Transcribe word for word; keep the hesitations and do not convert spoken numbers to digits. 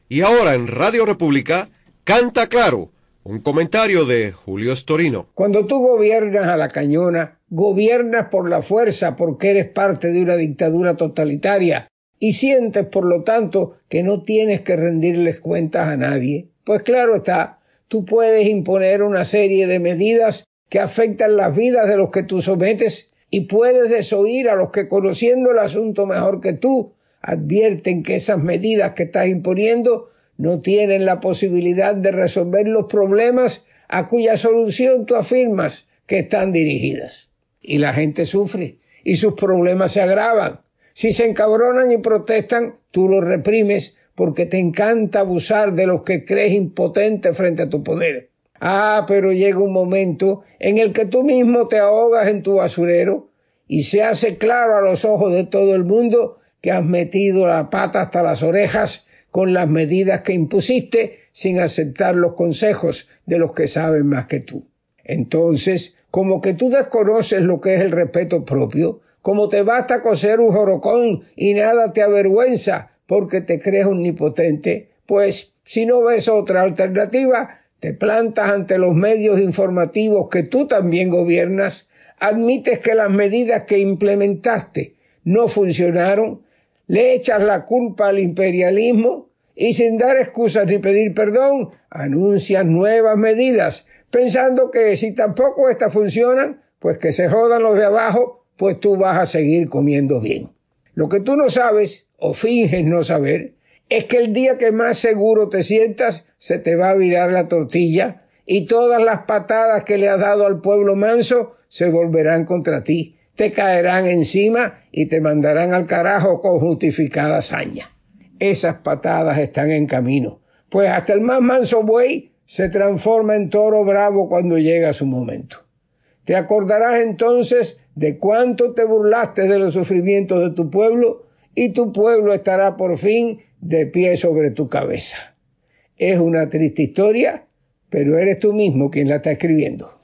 Y ahora en Radio República, Canta Claro, un comentario de Julio Storino. Cuando tú gobiernas a la cañona, gobiernas por la fuerza porque eres parte de una dictadura totalitaria y sientes, por lo tanto, que no tienes que rendirles cuentas a nadie. Pues claro está, tú puedes imponer una serie de medidas que afectan las vidas de los que tú sometes y puedes desoír a los que, conociendo el asunto mejor que tú, advierten que esas medidas que estás imponiendo no tienen la posibilidad de resolver los problemas a cuya solución tú afirmas que están dirigidas. Y la gente sufre y sus problemas se agravan. Si se encabronan y protestan, tú los reprimes porque te encanta abusar de los que crees impotentes frente a tu poder. Ah, pero llega un momento en el que tú mismo te ahogas en tu basurero y se hace claro a los ojos de todo el mundo que has metido la pata hasta las orejas con las medidas que impusiste sin aceptar los consejos de los que saben más que tú. Entonces, como que tú desconoces lo que es el respeto propio, como te basta coser un jorocón y nada te avergüenza porque te crees omnipotente, pues si no ves otra alternativa, te plantas ante los medios informativos que tú también gobiernas, admites que las medidas que implementaste no funcionaron, le echas la culpa al imperialismo y sin dar excusas ni pedir perdón, anuncias nuevas medidas, pensando que si tampoco estas funcionan, pues que se jodan los de abajo, pues tú vas a seguir comiendo bien. Lo que tú no sabes, o finges no saber, es que el día que más seguro te sientas, se te va a virar la tortilla y todas las patadas que le has dado al pueblo manso se volverán contra ti, te caerán encima y te mandarán al carajo con justificada hazaña. Esas patadas están en camino, pues hasta el más manso buey se transforma en toro bravo cuando llega su momento. Te acordarás entonces de cuánto te burlaste de los sufrimientos de tu pueblo y tu pueblo estará por fin de pie sobre tu cabeza. Es una triste historia, pero eres tú mismo quien la está escribiendo.